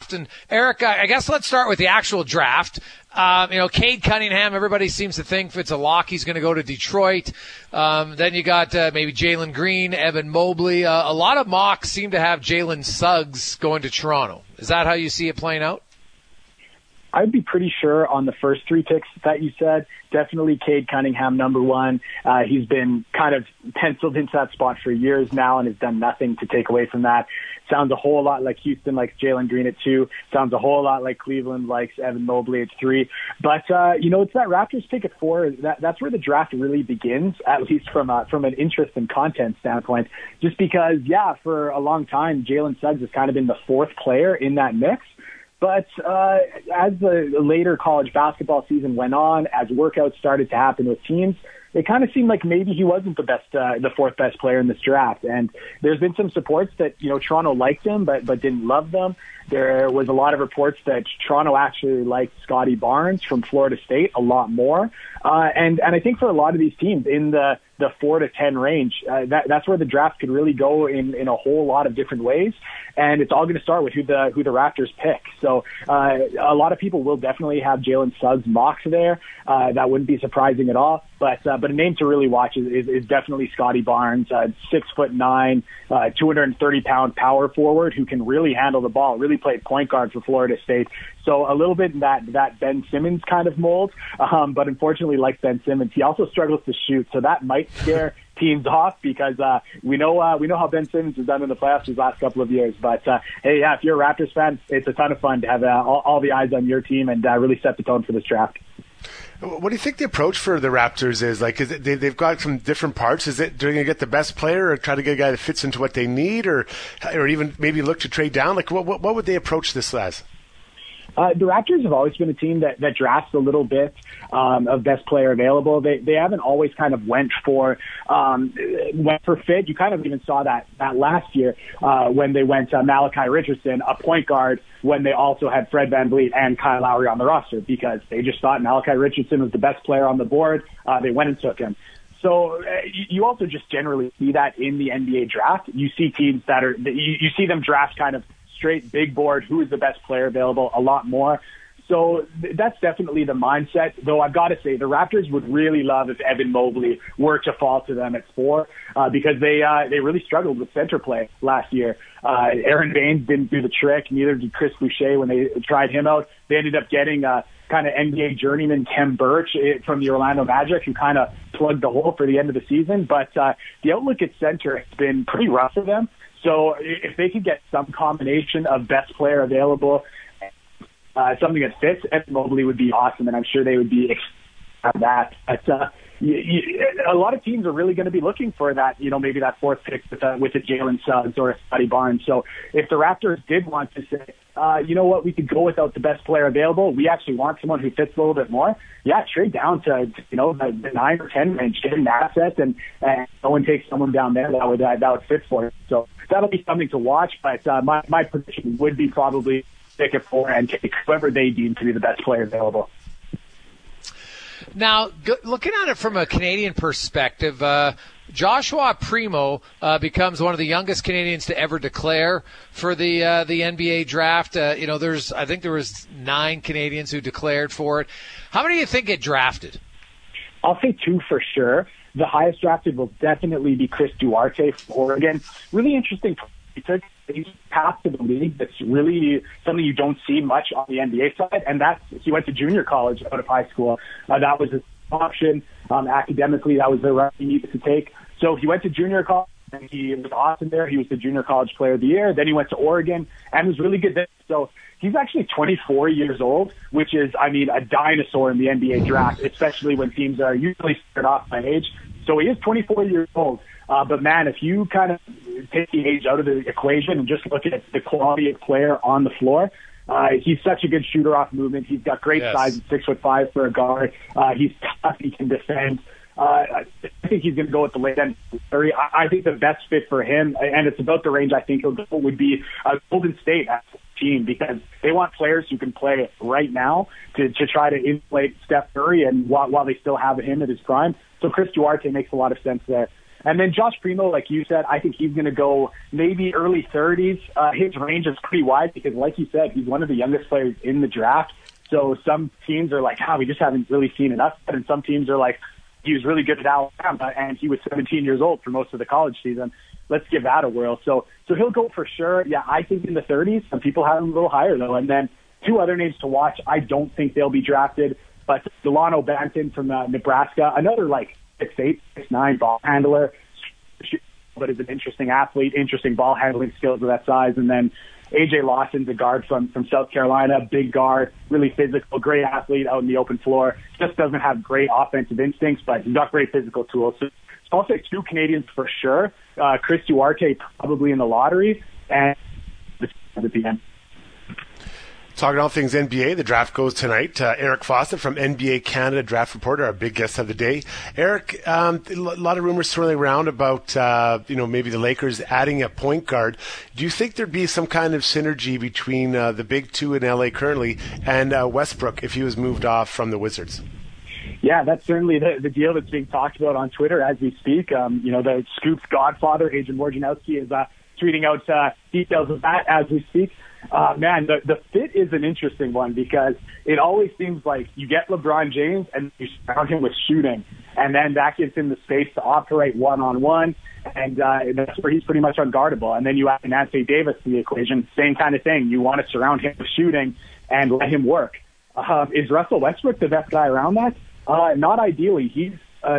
draft. And Eric, I guess let's start with the actual draft. Cade Cunningham, everybody seems to think it's a lock he's going to go to Detroit. Then you got maybe Jalen Green, Evan Mobley. A lot of mocks seem to have Jalen Suggs going to Toronto. Is that how you see it playing out? I'd be pretty sure on the first three picks that you said. Definitely Cade Cunningham, number one. He's been kind of penciled into that spot for years now and has done nothing to take away from that. Sounds a whole lot like Houston likes Jalen Green at 2. Sounds a whole lot like Cleveland likes Evan Mobley at 3. But, it's that Raptors pick at 4. That's where the draft really begins, at least from an interest and content standpoint. Just because, for a long time, Jalen Suggs has kind of been the fourth player in that mix. But as the later college basketball season went on, as workouts started to happen with teams, it kind of seemed like maybe he wasn't the fourth best player in this draft. And there's been some supports that, Toronto liked him, but didn't love them. There was a lot of reports that Toronto actually liked Scotty Barnes from Florida State a lot more. And I think for a lot of these teams in the 4 to 10 range, that's where the draft could really go in a whole lot of different ways. And it's all going to start with who the Raptors pick. So a lot of people will definitely have Jalen Suggs mocks there. That wouldn't be surprising at all. But a name to really watch is definitely Scotty Barnes, 6'9", 230-pound power forward who can really handle the ball, really played point guard for Florida State. So a little bit in that Ben Simmons kind of mold. But unfortunately, like Ben Simmons, he also struggles to shoot. So that might scare teams off because we know how Ben Simmons has done in the playoffs these last couple of years. But if you're a Raptors fan, it's a ton of fun to have all the eyes on your team and really set the tone for this draft. What do you think the approach for the Raptors is? Like, is it, they've got some different parts. Is it, they're going to get the best player or try to get a guy that fits into what they need or even maybe look to trade down? Like, what would they approach this as? The Raptors have always been a team that drafts a little bit of best player available. They haven't always kind of went for fit. You kind of even saw that last year when they went Malachi Richardson, a point guard, when they also had Fred VanVleet and Kyle Lowry on the roster because they just thought Malachi Richardson was the best player on the board. They went and took him. So you also just generally see that in the NBA draft. You see teams you see them draft kind of straight big board, who is the best player available a lot more. So that's definitely the mindset, though I've got to say the Raptors would really love if Evan Mobley were to fall to them at 4 because they really struggled with center play last year. Aaron Baines didn't do the trick, neither did Chris Boucher when they tried him out. They ended up getting kind of NBA journeyman Khem Birch from the Orlando Magic who kind of plugged the hole for the end of the season. But the outlook at center has been pretty rough for them. So if they could get some combination of best player available, something that fits, Evan Mobley would be awesome, and I'm sure they would be excited about that. But a lot of teams are really going to be looking for that, maybe that fourth pick with a Jalen Suggs or a Scotty Barnes. So if the Raptors did want to say, we could go without the best player available. We actually want someone who fits a little bit more. Yeah, trade down to the 9 or 10 range, get an asset, and no one takes someone down there that would fit for it. So that'll be something to watch. But my prediction would be probably pick at 4 and take whoever they deem to be the best player available. Now, looking at it from a Canadian perspective, Joshua Primo becomes one of the youngest Canadians to ever declare for the NBA draft. I think there was 9 Canadians who declared for it. How many do you think get drafted? I'll say 2 for sure. The highest drafted will definitely be Chris Duarte from Oregon. Really interesting. He's passed to the league. That's really something you don't see much on the NBA side, and he went to junior college out of high school. That was his option. Academically, that was the route he needed to take. So he went to junior college, and he was awesome there. He was the junior college player of the year. Then he went to Oregon and was really good there. So he's actually 24 years old, which is, a dinosaur in the NBA draft, especially when teams are usually start off by age. So he is 24 years old. But man, if you kind of take the age out of the equation and just look at the quality of player on the floor, he's such a good shooter off movement. He's got great size, 6'5" for a guard. He's tough. He can defend. I think he's going to go with the late end. I think the best fit for him, and it's about the range I think he'll go, would be Golden State as a team because they want players who can play right now to try to inflate Steph Curry and while they still have him at his prime. So Chris Duarte makes a lot of sense there. And then Josh Primo, like you said, I think he's going to go maybe early 30s. His range is pretty wide because, like you said, he's one of the youngest players in the draft. So some teams are like, we just haven't really seen enough. And some teams are like, he was really good at Alabama, and he was 17 years old for most of the college season. Let's give that a whirl. So he'll go for sure. Yeah, I think in the 30s. Some people have him a little higher, though. And then two other names to watch. I don't think they'll be drafted, but Delano Banton from Nebraska, another like 6'8", 6'9" ball handler, but is an interesting athlete, interesting ball handling skills of that size. And then A.J. Lawson's a guard from South Carolina, big guard, really physical, great athlete out in the open floor. Just doesn't have great offensive instincts, but he's got great physical tools. So I'll say two Canadians for sure. Chris Duarte probably in the lottery, and at the end. Talking all things NBA, the draft goes tonight. Eric Fawcett from NBA Canada draft reporter, our big guest of the day. Eric, a lot of rumors swirling around about maybe the Lakers adding a point guard. Do you think there'd be some kind of synergy between the big two in LA currently and Westbrook if he was moved off from the Wizards? Yeah, that's certainly the deal that's being talked about on Twitter as we speak. The Scoop's godfather, Adrian Wojnarowski, is tweeting out details of that as we speak. Man, the fit is an interesting one because it always seems like you get LeBron James and you surround him with shooting, and then that gives him the space to operate one-on-one, and that's where he's pretty much unguardable. And then you add Anthony Davis to the equation, same kind of thing. You want to surround him with shooting and let him work. Is Russell Westbrook the best guy around that? Not ideally. He's,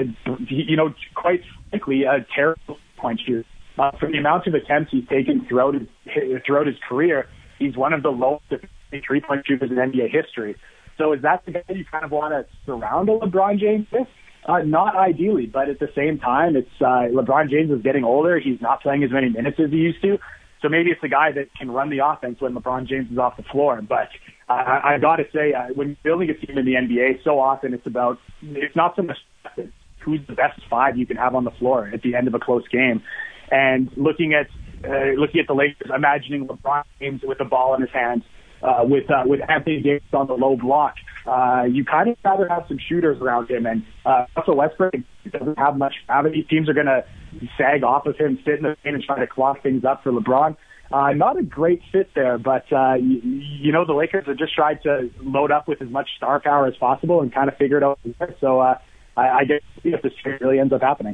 quite frankly, a terrible point shooter. For the amount of attempts he's taken throughout his career, he's one of the lowest three-point shooters in NBA history. So is that the guy you kind of want to surround a LeBron James with? Not ideally, but at the same time, it's LeBron James is getting older. He's not playing as many minutes as he used to. So maybe it's the guy that can run the offense when LeBron James is off the floor. But I got to say, when building a team in the NBA, so often it's not so much who's the best five you can have on the floor at the end of a close game. And looking at the Lakers, imagining LeBron James with the ball in his hands, with Anthony Davis on the low block, you kind of rather have some shooters around him. And Russell Westbrook doesn't have much gravity. Teams are going to sag off of him, sit in the paint, and try to clock things up for LeBron. Not a great fit there, but the Lakers have just tried to load up with as much star power as possible and kind of figure it out. So I guess if this trade really ends up happening.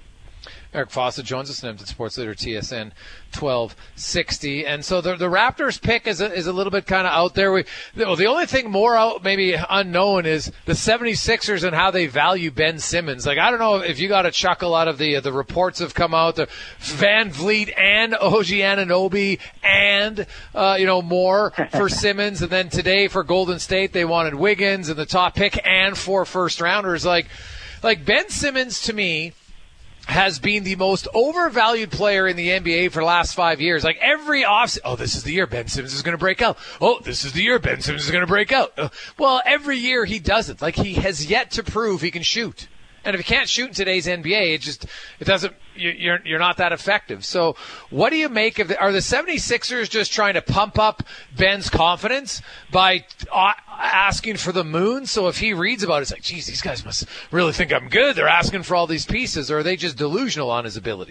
Eric Fawcett joins us, Edmonton Sports Leader, TSN 1260. And so the Raptors pick is a little bit kind of out there. The only thing more out, maybe unknown, is the 76ers and how they value Ben Simmons. Like, I don't know if you got a chuckle out of the reports have come out, the Van Vliet and OG Anunoby and, more for Simmons. And then today for Golden State, they wanted Wiggins and the top pick and 4 first-rounders. Like Ben Simmons, to me, has been the most overvalued player in the NBA for the last 5 years. Like every offseason, this is the year Ben Simmons is going to break out. This is the year Ben Simmons is going to break out. Well, every year he doesn't. Like he has yet to prove he can shoot. And if you can't shoot in today's NBA, it doesn't. You're not that effective. So, what do you make of are the 76ers just trying to pump up Ben's confidence by asking for the moon? So if he reads about it, it's like, geez, these guys must really think I'm good. They're asking for all these pieces, or are they just delusional on his ability?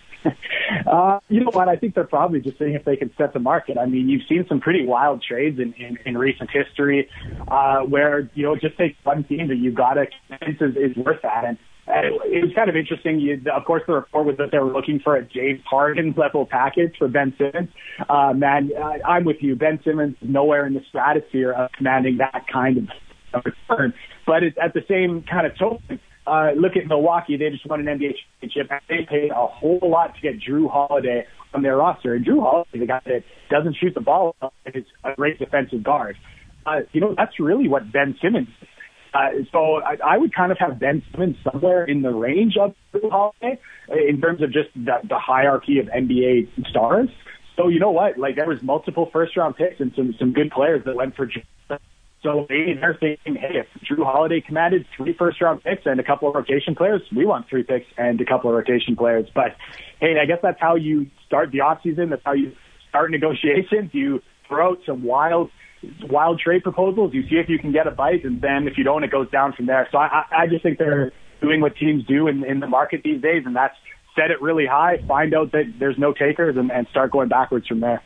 You know what? I think they're probably just seeing if they can set the market. I mean, you've seen some pretty wild trades in recent history where, just take one team that you've got to convince is worth that. And it was kind of interesting. Of course, the report was that they were looking for a James Harden level package for Ben Simmons. I'm with you. Ben Simmons is nowhere in the stratosphere of commanding that kind of return. But it's at the same kind of token. Look at Milwaukee. They just won an NBA championship, and they paid a whole lot to get Drew Holiday on their roster. And Drew Holiday, the guy that doesn't shoot the ball, is a great defensive guard. That's really what Ben Simmons is. So I would kind of have Ben Simmons somewhere in the range of Drew Holiday in terms of just the hierarchy of NBA stars. So you know what? Like there was multiple first-round picks and some good players that went for Drew. So they're thinking, hey, if Drew Holiday commanded 3 first-round picks and a couple of rotation players, we want 3 picks and a couple of rotation players. But, hey, I guess that's how you start the offseason. That's how you start negotiations. You throw out some wild trade proposals. You see if you can get a bite, and then if you don't, it goes down from there. So I just think they're doing what teams do in the market these days, and that's set it really high, find out that there's no takers, and start going backwards from there.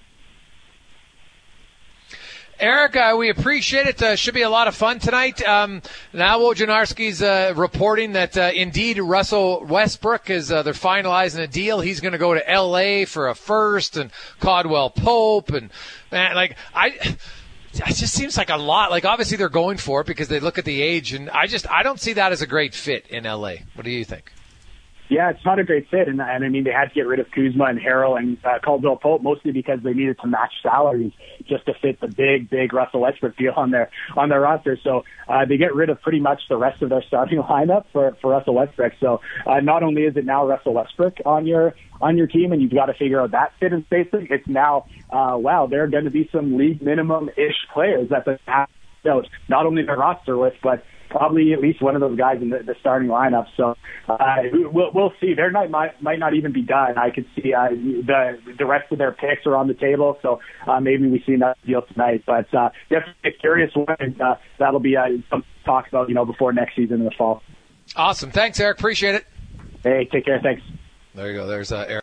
Eric, we appreciate it. Should be a lot of fun tonight. Now Wojnarowski's reporting that indeed Russell Westbrook is they're finalizing a deal. He's going to go to L.A. for a first, and Caldwell Pope, and man, like it just seems like a lot. Like obviously they're going for it because they look at the age, and I don't see that as a great fit in L.A. What do you think? Yeah, it's not a great fit, and I mean they had to get rid of Kuzma and Harrell and Caldwell Pope mostly because they needed to match salaries just to fit the big Russell Westbrook deal on their roster. So they get rid of pretty much the rest of their starting lineup for Russell Westbrook. So not only is it now Russell Westbrook on your team, and you've got to figure out that fit and spacing, it's now wow, there are going to be some league minimum ish players that they have not only their roster with, but probably at least one of those guys in the starting lineup. So we'll see. Their night might not even be done. I could see the rest of their picks are on the table, so maybe we see that deal tonight. But definitely a curious one. That'll be some talk about before next season in the fall. Awesome. Thanks, Eric. Appreciate it. Hey, take care. Thanks. There you go. There's Eric.